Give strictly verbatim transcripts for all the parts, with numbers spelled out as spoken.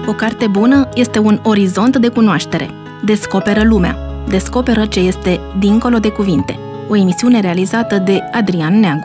O carte bună este un orizont de cunoaștere. Descoperă lumea. Descoperă ce este dincolo de cuvinte. O emisiune realizată de Adrian Neagu.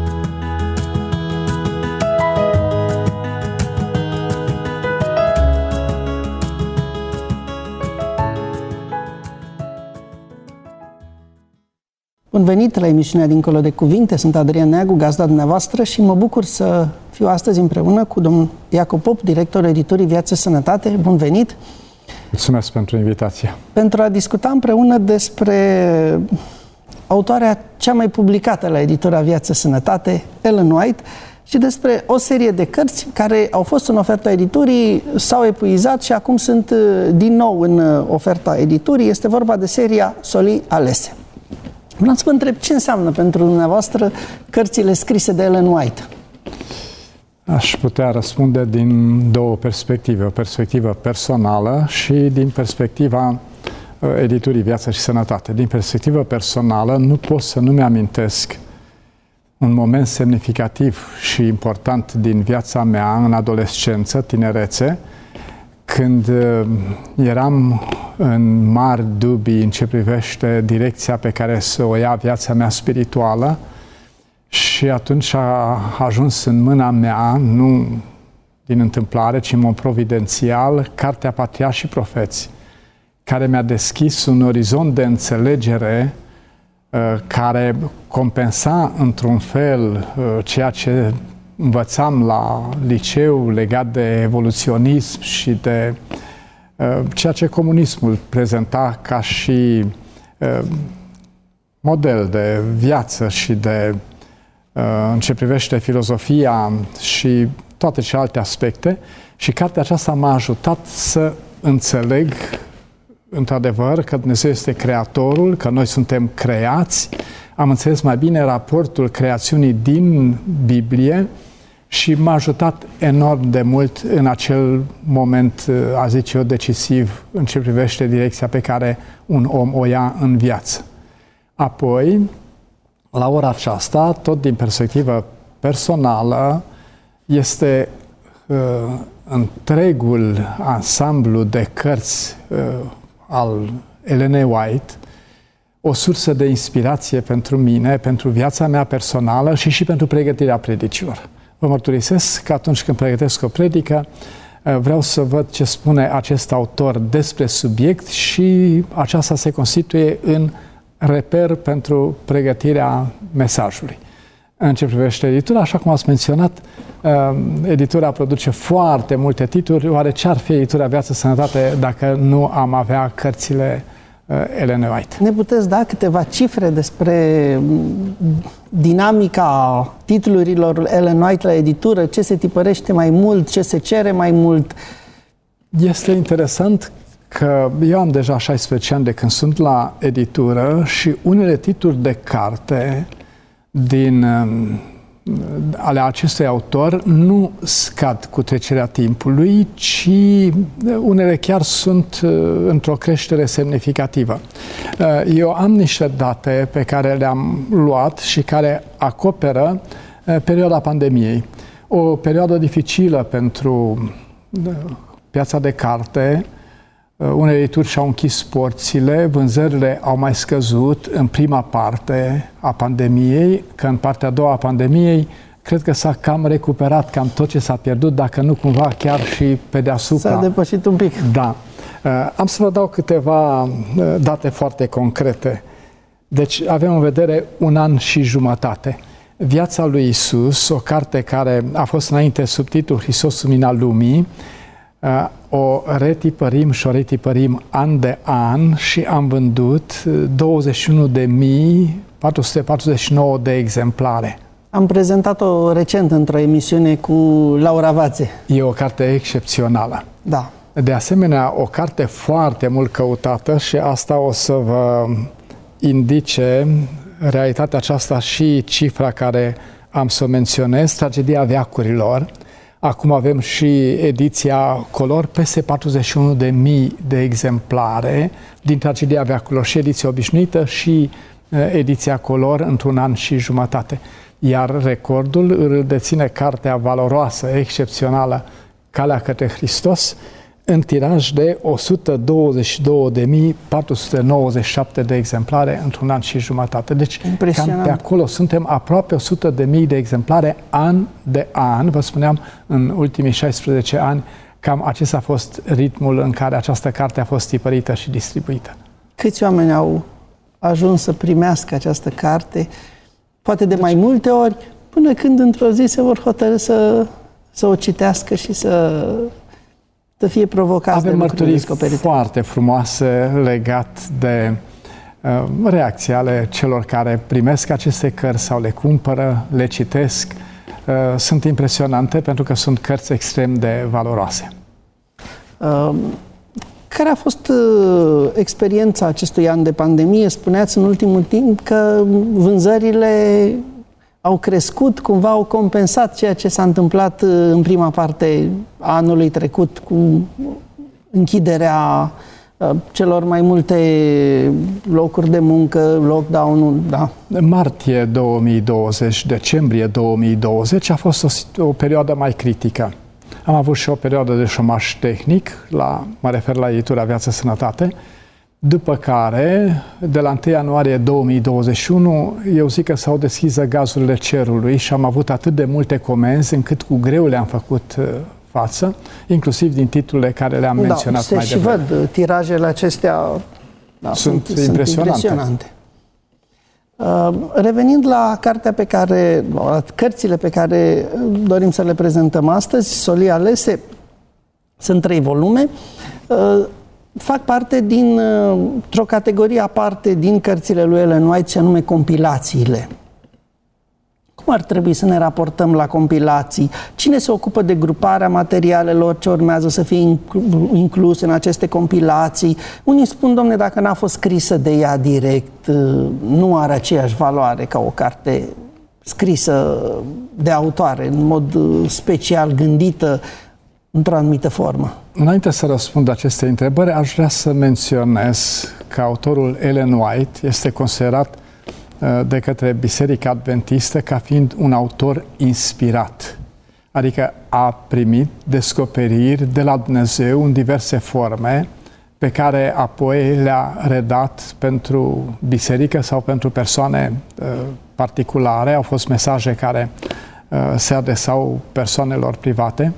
Bun venit la emisiunea Dincolo de Cuvinte, sunt Adrian Neagu, gazda dumneavoastră și mă bucur să fiu astăzi împreună cu domnul Iacob Pop, directorul editurii Viață Sănătate. Bun venit! Mulțumesc pentru invitație! Pentru a discuta împreună despre autoarea cea mai publicată la editura Viață Sănătate, Ellen White, și despre o serie de cărți care au fost în oferta editurii, s-au epuizat și acum sunt din nou în oferta editurii. Este vorba de seria Soli Alese. Vreau să vă întreb ce înseamnă pentru dumneavoastră cărțile scrise de Ellen White. Aș putea răspunde din două perspective. O perspectivă personală și din perspectiva editurii Viață și Sănătate. Din perspectivă personală, nu pot să nu-mi amintesc un moment semnificativ și important din viața mea în adolescență, tinerețe, când eram în mari dubii în ce privește direcția pe care să o ia viața mea spirituală și atunci a ajuns în mâna mea, nu din întâmplare, ci în mod providențial, Cartea Patriarhi și Profeți, care mi-a deschis un orizont de înțelegere care compensa într-un fel ceea ce învățam la liceu legat de evoluționism și de uh, ceea ce comunismul prezenta ca și uh, model de viață și de uh, în ce privește filozofia și toate celelalte aspecte. Și cartea aceasta m-a ajutat să înțeleg într-adevăr că Dumnezeu este Creatorul, că noi suntem creați. Am înțeles mai bine raportul creațiunii din Biblie și m-a ajutat enorm de mult în acel moment, a zice eu, decisiv în ce privește direcția pe care un om o ia în viață. Apoi, la ora aceasta, tot din perspectivă personală, este uh, întregul ansamblu de cărți uh, al Ellen White o sursă de inspirație pentru mine, pentru viața mea personală și și pentru pregătirea predicilor. Vă mărturisesc că atunci când pregătesc o predică, vreau să văd ce spune acest autor despre subiect și aceasta se constituie în reper pentru pregătirea mesajului. În ce privește editura, așa cum ați menționat, editura produce foarte multe titluri. Oare ce ar fi editura Viață Sănătate dacă nu am avea cărțile Ellen White? Ne puteți da câteva cifre despre dinamica titlurilor Ellen White la editură? Ce se tipărește mai mult? Ce se cere mai mult? Este interesant că eu am deja șaisprezece ani de când sunt la editură și unele titluri de carte din ale acestui autor nu scad cu trecerea timpului, ci unele chiar sunt într-o creștere semnificativă. Eu am niște date pe care le-am luat și care acoperă perioada pandemiei. O perioadă dificilă pentru piața de carte. Unele edituri și-au închis porțile, vânzările au mai scăzut în prima parte a pandemiei, că în partea a doua a pandemiei cred că s-a cam recuperat cam tot ce s-a pierdut, dacă nu cumva chiar și pe deasupra. S-a depășit un pic. Da. Am să vă dau câteva date foarte concrete. Deci avem în vedere un an și jumătate. Viața lui Iisus, o carte care a fost înainte sub titlul Hristos Lumina Lumii, o retipărim și o retipărim an de an și am vândut douăzeci și unu de mii patru sute patruzeci și nouă de exemplare. Am prezentat-o recent într-o emisiune cu Laura Vațe. E o carte excepțională. Da. De asemenea, o carte foarte mult căutată și asta o să vă indice realitatea aceasta și cifra care am să o menționez, Tragedia veacurilor. Acum avem și ediția Color, peste patruzeci și unu de mii de exemplare din Tragedia veacurilor, și ediția obișnuită și ediția Color într-un an și jumătate. Iar recordul îl deține cartea valoroasă, excepțională, Calea către Hristos, în tiraj de o sută douăzeci și două de mii patru sute nouăzeci și șapte de exemplare într-un an și jumătate. Deci cam pe acolo suntem, aproape o sută de mii de exemplare an de an. Vă spuneam, în ultimii șaisprezece ani, cam acesta a fost ritmul în care această carte a fost tipărită și distribuită. Câți oameni au ajuns să primească această carte, poate de mai multe ori, până când într-o zi se vor hotărî să, să o citească și să, să fie provocați Avem de mărturii descoperite. foarte frumoase legat de uh, reacții ale celor care primesc aceste cărți sau le cumpără, le citesc. Uh, sunt impresionante pentru că sunt cărți extrem de valoroase. Uh, Care a fost uh, experiența acestui an de pandemie? Spuneați în ultimul timp că vânzările au crescut, cumva au compensat ceea ce s-a întâmplat uh, în prima parte a anului trecut cu închiderea uh, celor mai multe locuri de muncă, lockdown-ul, da. Martie două mii douăzeci, decembrie două mii douăzeci a fost o, o perioadă mai critică. Am avut și o perioadă de șomaj tehnic, la, mă refer la editura Viață Sănătate, după care, de la întâi ianuarie două mii douăzeci și unu, eu zic că s-au deschis gazurile cerului și am avut atât de multe comenzi încât cu greu le-am făcut uh, față, inclusiv din titlurile care le-am da, menționat se mai și devreme. văd, tirajele acestea da, sunt, sunt, impresionante. sunt impresionante. Uh, revenind la cartea pe care, la cărțile pe care dorim să le prezentăm astăzi, Solii alese, sunt trei volume, uh, fac parte din, uh, într-o categorie aparte din cărțile lui Ellen White, și anume compilațiile. Cum ar trebui să ne raportăm la compilații? Cine se ocupă de gruparea materialelor ce urmează să fie incluse în aceste compilații? Unii spun, domne, dacă n-a fost scrisă de ea direct, nu are aceeași valoare ca o carte scrisă de autoare, în mod special gândită într-o anumită formă. Înainte să răspund aceste întrebări, aș vrea să menționez că autorul Ellen White este considerat de către Biserica Adventistă ca fiind un autor inspirat. Adică a primit descoperiri de la Dumnezeu în diverse forme pe care apoi le-a redat pentru biserică sau pentru persoane uh, particulare. Au fost mesaje care uh, se adresau persoanelor private,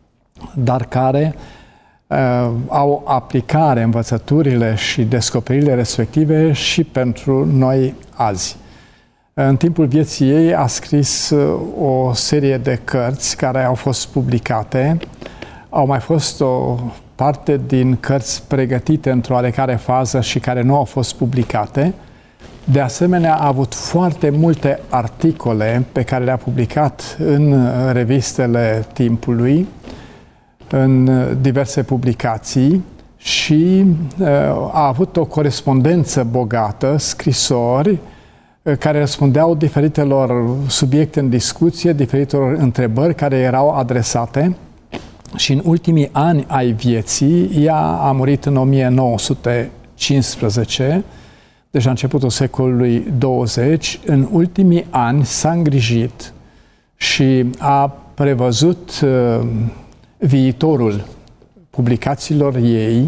dar care uh, au aplicare învățăturile și descoperirile respective și pentru noi azi. În timpul vieții ei a scris o serie de cărți care au fost publicate. Au mai fost o parte din cărți pregătite într-o oarecare fază și care nu au fost publicate. De asemenea, a avut foarte multe articole pe care le-a publicat în revistele timpului, în diverse publicații, și a avut o corespondență bogată, scrisori care răspundeau diferitelor subiecte în discuție, diferitelor întrebări care erau adresate. Și în ultimii ani ai vieții, ea a murit în o mie nouă sute cincisprezece, deci la începutul secolului douăzeci. În ultimii ani s-a îngrijit și a prevăzut uh, viitorul publicațiilor ei,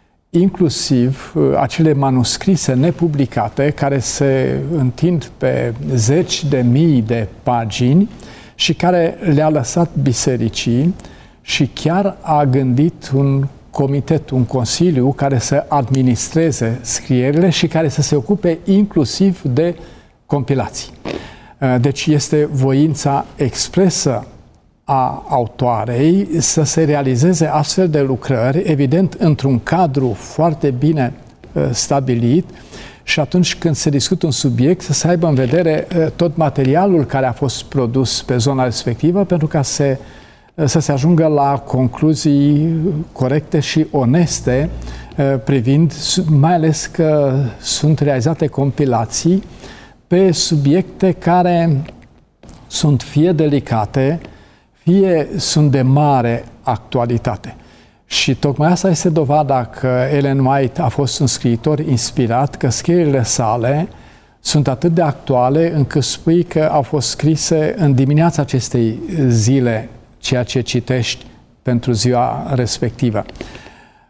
inclusiv uh, acele manuscrise nepublicate care se întind pe zeci de mii de pagini și care le-a lăsat bisericii, și chiar a gândit un comitet, un consiliu care să administreze scrierile și care să se ocupe inclusiv de compilații. Deci este voința expresă a autoarei să se realizeze astfel de lucrări, evident, într-un cadru foarte bine stabilit, și atunci când se discută un subiect, să se aibă în vedere tot materialul care a fost produs pe zona respectivă, pentru ca se, să se ajungă la concluzii corecte și oneste privind, mai ales că sunt realizate compilații pe subiecte care sunt fie delicate, fie sunt de mare actualitate. Și tocmai asta este dovada că Ellen White a fost un scriitor inspirat, că scrierile sale sunt atât de actuale încât spui că au fost scrise în dimineața acestei zile, ceea ce citești pentru ziua respectivă.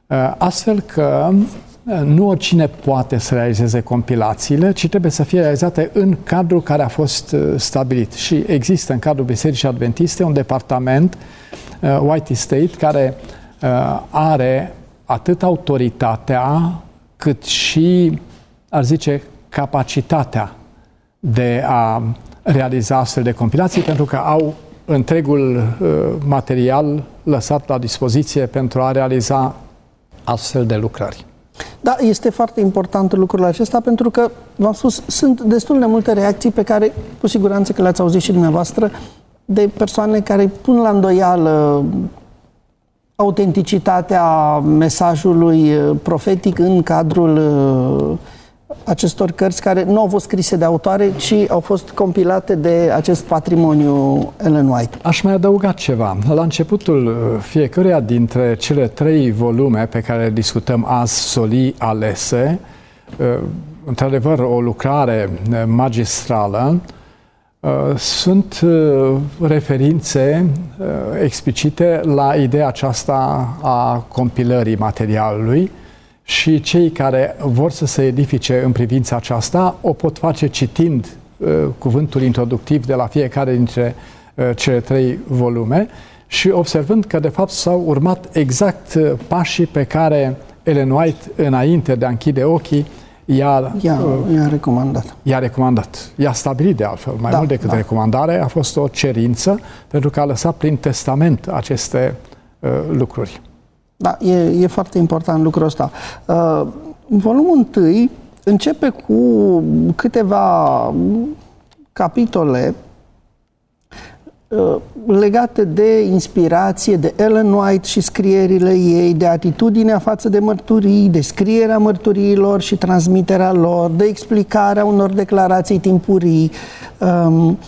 Astfel că nu oricine poate să realizeze compilațiile, ci trebuie să fie realizate în cadrul care a fost stabilit. Și există în cadrul Bisericii Adventiste un departament, White Estate, care are atât autoritatea cât și, ar zice, capacitatea de a realiza astfel de compilații, pentru că au întregul uh, material lăsat la dispoziție pentru a realiza astfel de lucrări. Da, este foarte important lucrul acesta, pentru că, v-am spus, sunt destul de multe reacții pe care, cu siguranță că le-ați auzit și dumneavoastră, de persoane care pun la îndoială autenticitatea mesajului profetic în cadrul acestor cărți care nu au fost scrise de autoare, ci au fost compilate de acest patrimoniu Ellen White. Aș mai adăuga ceva. La începutul fiecăruia dintre cele trei volume pe care le discutăm azi, Solii alese, într-adevăr o lucrare magistrală, sunt referințe explicite la ideea aceasta a compilării materialului și cei care vor să se edifice în privința aceasta o pot face citind cuvântul introductiv de la fiecare dintre cele trei volume și observând că de fapt s-au urmat exact pașii pe care Ellen White, înainte de a închide ochii, I-a, i-a, i-a recomandat. I-a recomandat. I-a stabilit de altfel. Mai da, mult decât da. recomandare, a fost o cerință pentru că a lăsat prin testament aceste uh, lucruri. Da, e, e foarte important lucrul ăsta. Uh, volumul întâi începe cu câteva capitole legate de inspirație, de Ellen White și scrierile ei, de atitudinea față de mărturii, de scrierea mărturiilor și transmiterea lor, de explicarea unor declarații timpurii. Um,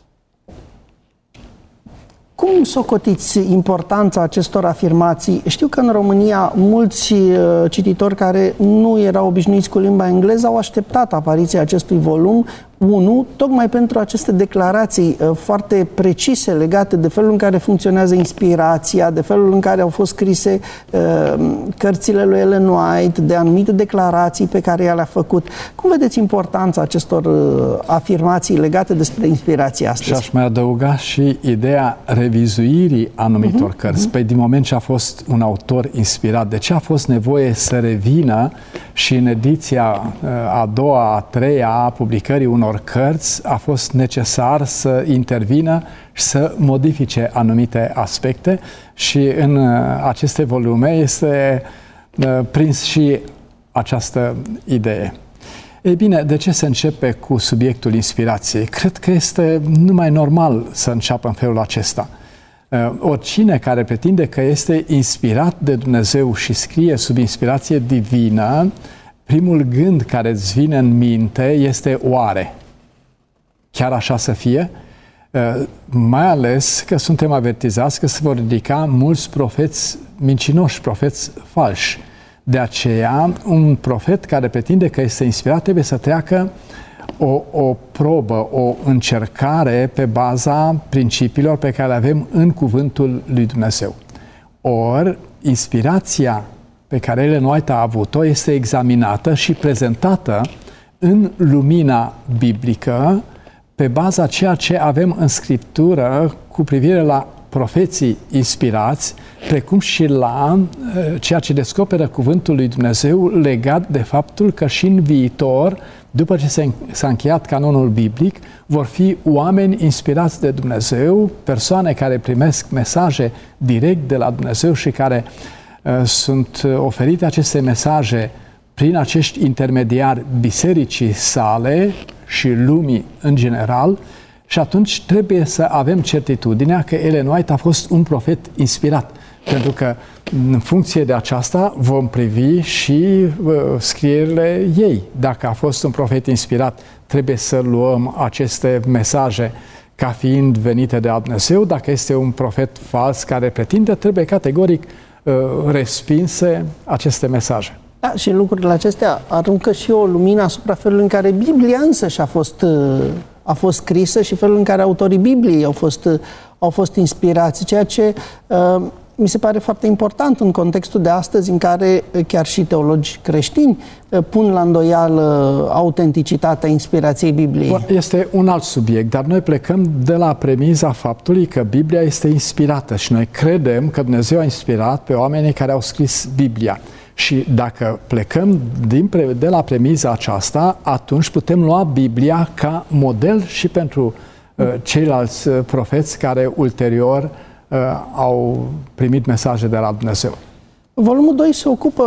Cum socotiți importanța acestor afirmații? Știu că în România mulți cititori care nu erau obișnuiți cu limba engleză au așteptat apariția acestui volum unu, tocmai pentru aceste declarații foarte precise legate de felul în care funcționează inspirația, de felul în care au fost scrise uh, cărțile lui Ellen White, de anumite declarații pe care ea le-a făcut. Cum vedeți importanța acestor uh, afirmații legate despre inspirația astăzi? Și aș mai adăuga și ideea revizuirii anumitor uh-huh, cărți. Uh-huh. Păi din moment ce a fost un autor inspirat, de ce a fost nevoie să revină și în ediția uh, a doua, a treia a publicării unor cărți a fost necesar să intervină și să modifice anumite aspecte și în aceste volume este prins și această idee. Ei bine, de ce se începe cu subiectul inspirației? Cred că este numai normal să înceapă în felul acesta. Oricine care pretinde că este inspirat de Dumnezeu și scrie sub inspirație divină, primul gând care îți vine în minte este oare? Chiar așa să fie? Mai ales că suntem avertizați că se vor ridica mulți profeți mincinoși, profeți falși. De aceea, un profet care pretinde că este inspirat trebuie să treacă o, o probă, o încercare pe baza principiilor pe care le avem în cuvântul lui Dumnezeu. Ori, inspirația pe care Ellen White a avut-o este examinată și prezentată în lumina biblică pe baza ceea ce avem în Scriptură cu privire la profeții inspirați, precum și la uh, ceea ce descoperă cuvântul lui Dumnezeu legat de faptul că și în viitor, după ce s-a încheiat canonul biblic, vor fi oameni inspirați de Dumnezeu, persoane care primesc mesaje direct de la Dumnezeu și care sunt oferite aceste mesaje prin acești intermediari bisericii sale și lumii în general și atunci trebuie să avem certitudinea că Ellen White a fost un profet inspirat. Pentru că în funcție de aceasta vom privi și uh, scrierile ei. Dacă a fost un profet inspirat, trebuie să luăm aceste mesaje ca fiind venite de la Dumnezeu. Dacă este un profet fals care pretinde, trebuie categoric respinse aceste mesaje. Da, și lucrurile acestea aruncă și o lumină asupra felului în care Biblia însăși a fost, a fost scrisă și felul în care autorii Bibliei au fost, au fost inspirați, ceea ce uh, mi se pare foarte important în contextul de astăzi, în care chiar și teologi creștini pun la îndoială autenticitatea inspirației Bibliei. Este un alt subiect, dar noi plecăm de la premiza faptului că Biblia este inspirată și noi credem că Dumnezeu a inspirat pe oamenii care au scris Biblia. Și dacă plecăm din, de la premiza aceasta, atunci putem lua Biblia ca model și pentru uh, ceilalți uh, profeți care ulterior uh, au primit mesaje de la Dumnezeu. Volumul doi se ocupă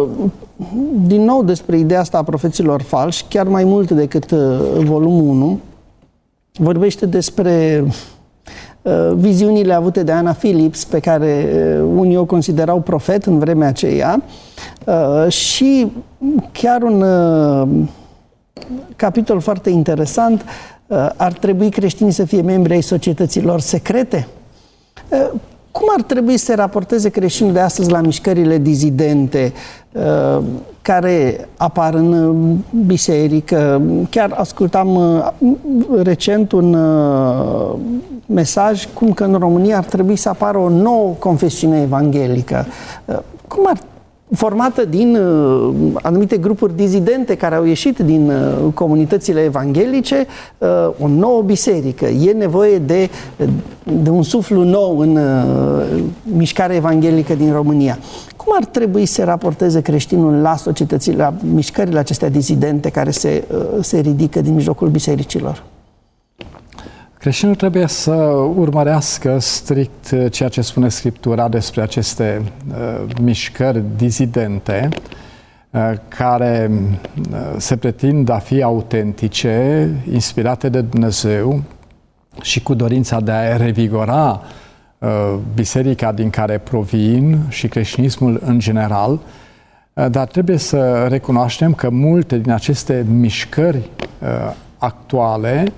din nou despre ideea asta a profeților falși, chiar mai mult decât uh, volumul unu. Vorbește despre uh, viziunile avute de Anna Phillips, pe care uh, unii o considerau profet în vremea aceea, uh, și chiar un uh, capitol foarte interesant, uh, ar trebui creștinii să fie membri ai societăților secrete? Uh, Cum ar trebui să se raporteze creștinii de astăzi la mișcările dizidente uh, care apar în biserică? Chiar ascultam uh, recent un uh, mesaj cum că în România ar trebui să apară o nouă confesiune evanghelică. Uh, cum ar formată din uh, anumite grupuri dizidente care au ieșit din uh, comunitățile evanghelice, uh, o nouă biserică. E nevoie de, de un suflu nou în uh, mișcarea evanghelică din România. Cum ar trebui să se raporteze creștinul la societățile, la mișcările acestea dizidente care se, uh, se ridică din mijlocul bisericilor? Creștinul trebuie să urmărească strict ceea ce spune Scriptura despre aceste uh, mișcări dizidente uh, care uh, se pretind a fi autentice, inspirate de Dumnezeu și cu dorința de a revigora uh, biserica din care provin și creștinismul în general, uh, dar trebuie să recunoaștem că multe din aceste mișcări uh, actuale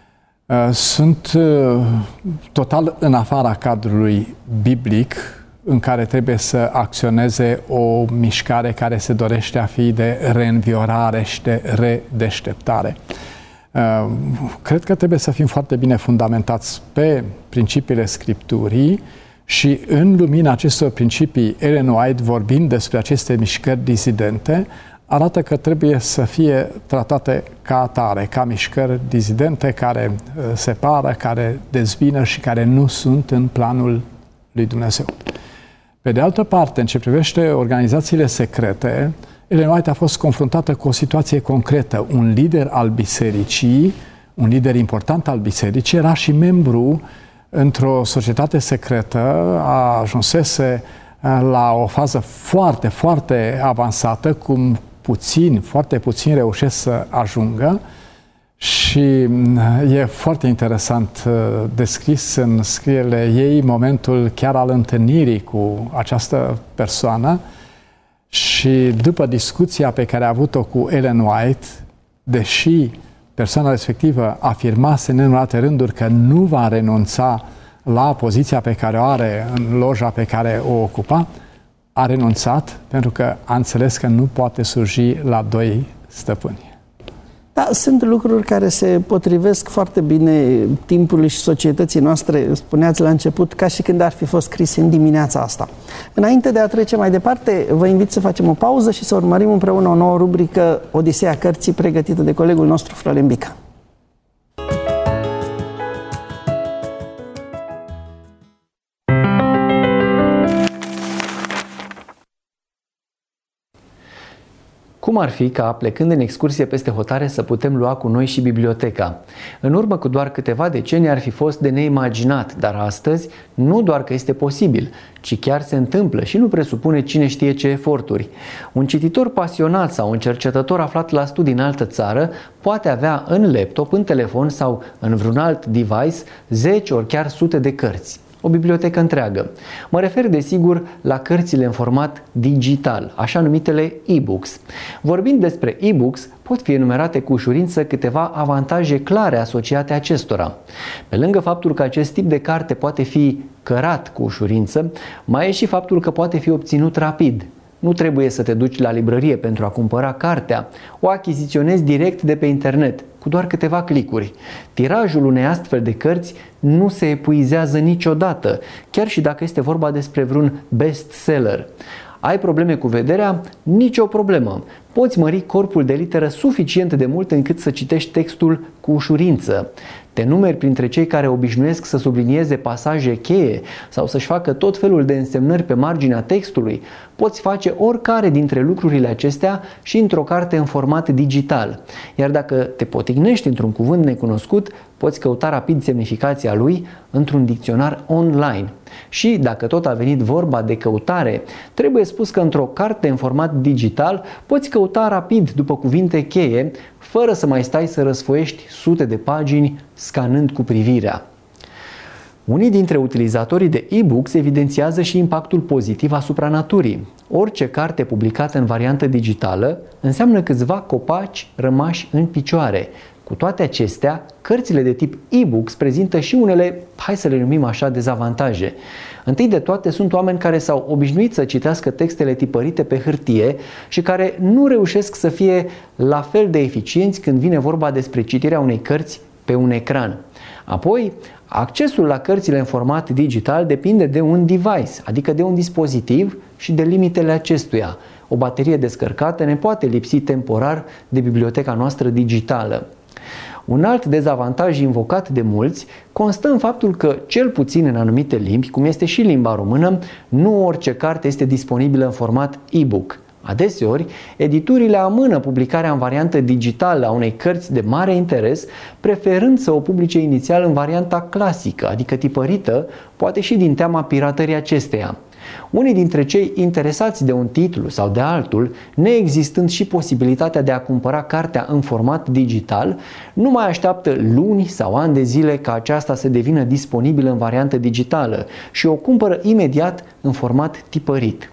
sunt total în afara cadrului biblic în care trebuie să acționeze o mișcare care se dorește a fi de reînviorare și de redeșteptare. Cred că trebuie să fim foarte bine fundamentați pe principiile Scripturii și în lumina acestor principii, Ellen White, vorbind despre aceste mișcări dizidente, arată că trebuie să fie tratate ca atare, ca mișcări dizidente care separă, care dezbină și care nu sunt în planul lui Dumnezeu. Pe de altă parte, în ce privește organizațiile secrete, Ellen White a fost confruntată cu o situație concretă. Un lider al bisericii, un lider important al bisericii, era și membru într-o societate secretă, a ajunsese la o fază foarte, foarte avansată, cum puțini, foarte puțini reușesc să ajungă, și e foarte interesant descris în scrierile ei momentul chiar al întâlnirii cu această persoană și după discuția pe care a avut-o cu Ellen White, deși persoana respectivă afirmase în nenumărate rânduri că nu va renunța la poziția pe care o are în loja pe care o ocupa, a renunțat pentru că a înțeles că nu poate sluji la doi stăpâni. Da, sunt lucruri care se potrivesc foarte bine timpului și societății noastre, spuneați la început, ca și când ar fi fost scris în dimineața asta. Înainte de a trece mai departe, vă invit să facem o pauză și să urmărim împreună o nouă rubrică, Odiseea cărții, pregătită de colegul nostru Florin Bica. Cum ar fi ca, plecând în excursie peste hotare, să putem lua cu noi și biblioteca? În urmă cu doar câteva decenii ar fi fost de neimaginat, dar astăzi nu doar că este posibil, ci chiar se întâmplă și nu presupune cine știe ce eforturi. Un cititor pasionat sau un cercetător aflat la studii în altă țară poate avea în laptop, în telefon sau în vreun alt device zece ori chiar sute de cărți. O bibliotecă întreagă. Mă refer desigur la cărțile în format digital, așa numitele e-books. Vorbind despre e-books, pot fi enumerate cu ușurință câteva avantaje clare asociate acestora. Pe lângă faptul că acest tip de carte poate fi cărat cu ușurință, mai e și faptul că poate fi obținut rapid. Nu trebuie să te duci la librărie pentru a cumpăra cartea. O achiziționezi direct de pe internet, cu doar câteva clicuri. Tirajul unei astfel de cărți nu se epuizează niciodată, chiar și dacă este vorba despre vreun bestseller. Ai probleme cu vederea? Nicio problemă. Poți mări corpul de literă suficient de mult încât să citești textul cu ușurință. Te numeri printre cei care obișnuiesc să sublinieze pasaje cheie sau să-și facă tot felul de însemnări pe marginea textului. Poți face oricare dintre lucrurile acestea și într-o carte în format digital. Iar dacă te potignești într-un cuvânt necunoscut, poți căuta rapid semnificația lui într-un dicționar online. Și dacă tot a venit vorba de căutare, trebuie spus că într-o carte în format digital poți căuta rapid după cuvinte cheie, fără să mai stai să răsfoiești sute de pagini scanând cu privirea. Unii dintre utilizatorii de e-books evidențiază și impactul pozitiv asupra naturii. Orice carte publicată în variantă digitală înseamnă câțiva copaci rămași în picioare. Cu toate acestea, cărțile de tip e-books prezintă și unele, hai să le numim așa, dezavantaje. Întâi de toate, sunt oameni care s-au obișnuit să citească textele tipărite pe hârtie și care nu reușesc să fie la fel de eficienți când vine vorba despre citirea unei cărți pe un ecran. Apoi, accesul la cărțile în format digital depinde de un device, adică de un dispozitiv și de limitele acestuia. O baterie descărcată ne poate lipsi temporar de biblioteca noastră digitală. Un alt dezavantaj invocat de mulți constă în faptul că, cel puțin în anumite limbi, cum este și limba română, nu orice carte este disponibilă în format e-book. Adeseori, editurile amână publicarea în variantă digitală a unei cărți de mare interes, preferând să o publice inițial în varianta clasică, adică tipărită, poate și din teama piratării acesteia. Unii dintre cei interesați de un titlu sau de altul, neexistând și posibilitatea de a cumpăra cartea în format digital, nu mai așteaptă luni sau ani de zile ca aceasta să devină disponibilă în variantă digitală și o cumpără imediat în format tipărit.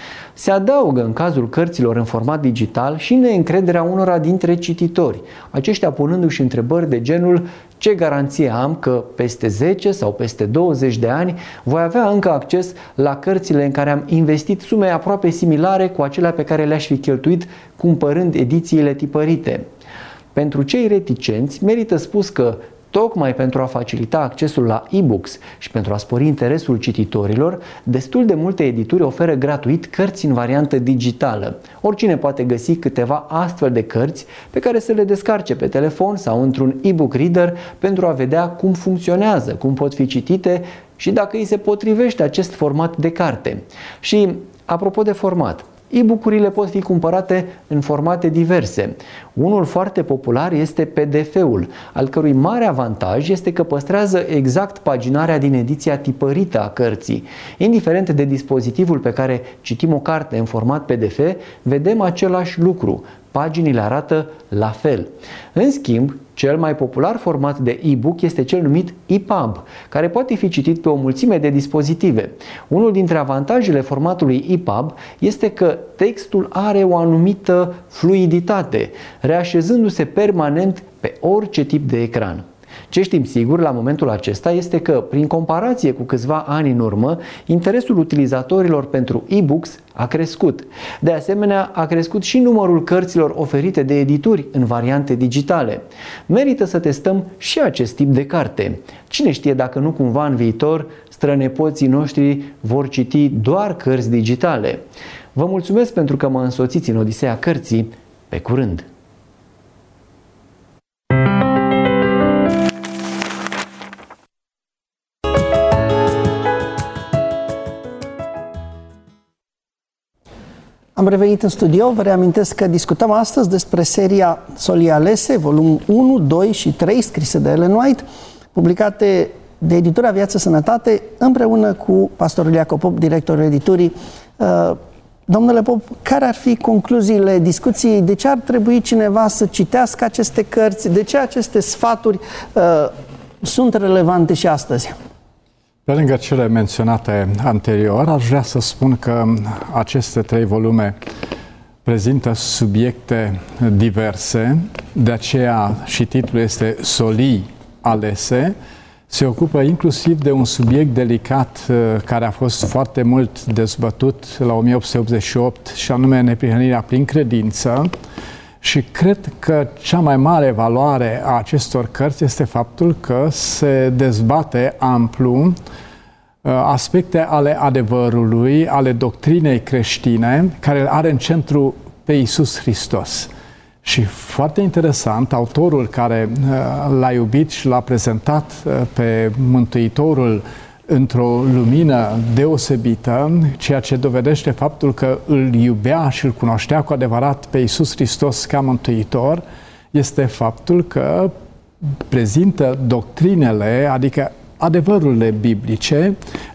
Se adaugă în cazul cărților în format digital și neîncrederea unora dintre cititori, aceștia punându-și întrebări de genul: ce garanție am că peste zece sau peste douăzeci de ani voi avea încă acces la cărțile în care am investit sume aproape similare cu acelea pe care le-aș fi cheltuit cumpărând edițiile tipărite? Pentru cei reticenți, merită spus că tocmai pentru a facilita accesul la e-books și pentru a spori interesul cititorilor, destul de multe edituri oferă gratuit cărți în variantă digitală. Oricine poate găsi câteva astfel de cărți pe care să le descarce pe telefon sau într-un e-book reader pentru a vedea cum funcționează, cum pot fi citite și dacă îi se potrivește acest format de carte. Și, apropo de format, e-book-urile pot fi cumpărate în formate diverse. Unul foarte popular este P D F-ul, al cărui mare avantaj este că păstrează exact paginarea din ediția tipărită a cărții. Indiferent de dispozitivul pe care citim o carte în format P D F, vedem același lucru. Paginile arată la fel. În schimb, cel mai popular format de e-book este cel numit e pub, care poate fi citit pe o mulțime de dispozitive. Unul dintre avantajele formatului e pub este că textul are o anumită fluiditate, reașezându-se permanent pe orice tip de ecran. Ce știm sigur la momentul acesta este că, prin comparație cu câțiva ani în urmă, interesul utilizatorilor pentru e-books a crescut. De asemenea, a crescut și numărul cărților oferite de edituri în variante digitale. Merită să testăm și acest tip de carte. Cine știe dacă nu cumva în viitor strănepoții noștri vor citi doar cărți digitale. Vă mulțumesc pentru că mă însoțiți în Odiseea Cărții. Pe curând! Am revenit în studio, vă reamintesc că discutăm astăzi despre seria Solii Alese, volumul unu, doi și trei, scrise de Ellen White, publicate de editura Viață Sănătate, împreună cu pastorul Iacob Pop, directorul editurii. Domnule Pop, care ar fi concluziile discuției? De ce ar trebui cineva să citească aceste cărți? De ce aceste sfaturi uh, sunt relevante și astăzi? Pe lângă cele menționate anterior, aș vrea să spun că aceste trei volume prezintă subiecte diverse, de aceea și titlul este Solii Alese, se ocupă inclusiv de un subiect delicat care a fost foarte mult dezbătut la o mie opt sute optzeci și opt și anume neprihănirea prin credință. Și cred că cea mai mare valoare a acestor cărți este faptul că se dezbate amplu aspecte ale adevărului, ale doctrinei creștine, care îl are în centru pe Iisus Hristos. Și foarte interesant, autorul care l-a iubit și l-a prezentat pe Mântuitorul într-o lumină deosebită, ceea ce dovedește faptul că îl iubea și îl cunoștea cu adevărat pe Iisus Hristos ca Mântuitor, este faptul că prezintă doctrinele, adică adevărurile biblice,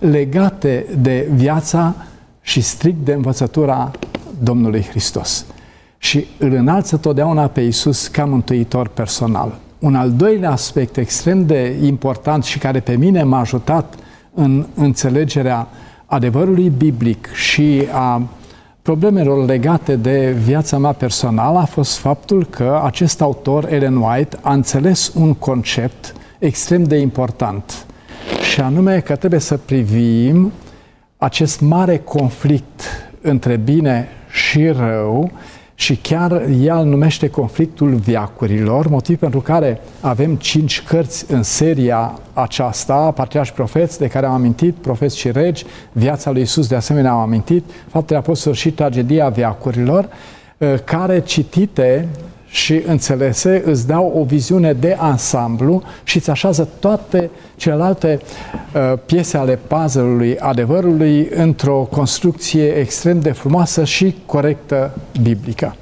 legate de viața și strict de învățătura Domnului Hristos. Și îl înalță totdeauna pe Iisus ca mântuitor personal. Un al doilea aspect extrem de important și care pe mine m-a ajutat în înțelegerea adevărului biblic și a problemelor legate de viața mea personală a fost faptul că acest autor, Ellen White, a înțeles un concept extrem de important, și anume că trebuie să privim acest mare conflict între bine și rău, și chiar ea îl numește conflictul veacurilor, motiv pentru care avem cinci cărți în seria aceasta, Patriarhi Profeți, de care am amintit, Profeți și Regi, Viața lui Iisus, de asemenea am amintit, Faptele Apostolilor și Tragedia veacurilor, care citite și înțelese îți dau o viziune de ansamblu și îți așează toate celelalte uh, piese ale puzzle-ului adevărului într-o construcție extrem de frumoasă și corectă biblică.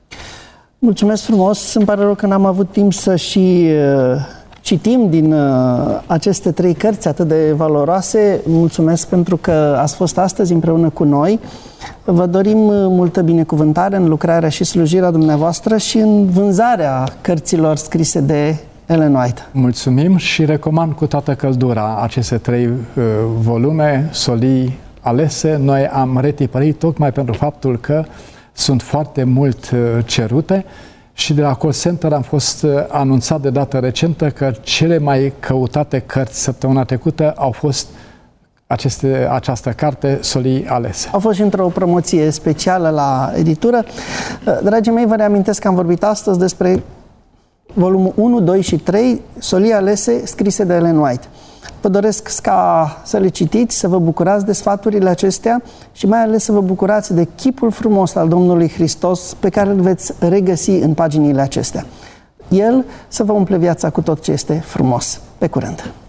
Mulțumesc frumos! Îmi pare rău că n-am avut timp să și uh, citim din uh, aceste trei cărți atât de valoroase. Mulțumesc pentru că ați fost astăzi împreună cu noi. Vă dorim multă binecuvântare în lucrarea și slujirea dumneavoastră și în vânzarea cărților scrise de Ellen White. Mulțumim și recomand cu toată căldura aceste trei uh, volume, Solii alese. Noi am retipărit tocmai pentru faptul că sunt foarte mult uh, cerute și de la Call Center am fost uh, anunțat de dată recentă că cele mai căutate cărți săptămâna trecută au fost Aceste, această carte, Solii alese. Au fost și într-o promoție specială la editură. Dragii mei, vă reamintesc că am vorbit astăzi despre volumul unu, doi și trei, Solii alese, scrise de Ellen White. Vă doresc ca să le citiți, să vă bucurați de sfaturile acestea și mai ales să vă bucurați de chipul frumos al Domnului Hristos pe care îl veți regăsi în paginile acestea. El să vă umple viața cu tot ce este frumos. Pe curând!